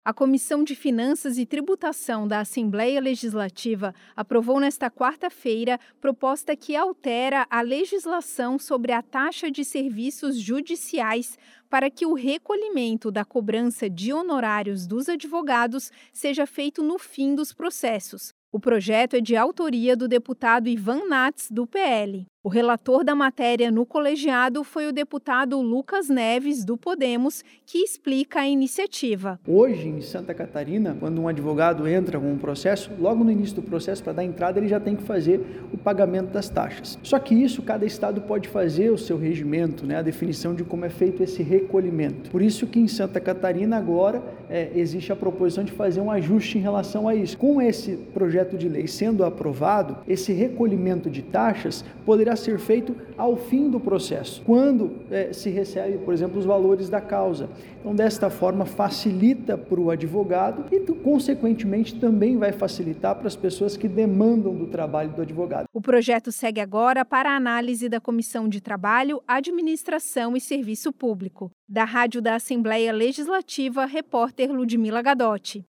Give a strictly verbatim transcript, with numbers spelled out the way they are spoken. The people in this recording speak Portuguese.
A Comissão de Finanças e Tributação da Assembleia Legislativa aprovou nesta quarta-feira proposta que altera a legislação sobre a taxa de serviços judiciais para que o recolhimento da cobrança de honorários dos advogados seja feito no fim dos processos. O projeto é de autoria do deputado Ivan Nats, do P L. O relator da matéria no colegiado foi o deputado Lucas Neves, do Podemos, que explica a iniciativa. Hoje, em Santa Catarina, quando um advogado entra com um processo, logo no início do processo, para dar entrada, ele já tem que fazer o pagamento das taxas. Só que isso, cada estado pode fazer o seu regimento, né, a definição de como é feito esse recolhimento. Por isso que em Santa Catarina agora é, existe a proposição de fazer um ajuste em relação a isso. Com esse projeto de lei sendo aprovado, esse recolhimento de taxas poderá ser feito ao fim do processo, quando é, se recebe, por exemplo, os valores da causa. Então, desta forma, facilita para o advogado e, consequentemente, também vai facilitar para as pessoas que demandam do trabalho do advogado. O projeto segue agora para a análise da Comissão de Trabalho, Administração e Serviço Público. Da Rádio da Assembleia Legislativa, repórter Ludmila Gadotti.